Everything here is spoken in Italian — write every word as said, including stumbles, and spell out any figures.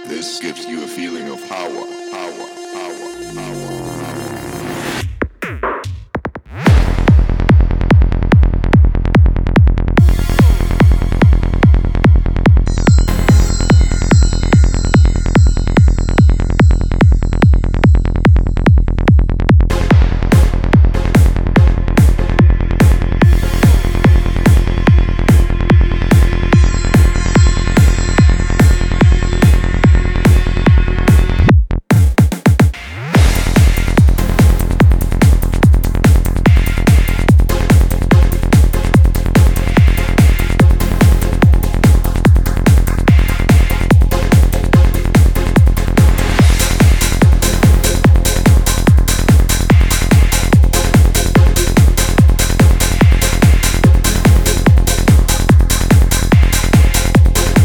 This gives you a feeling of power, power, power, power.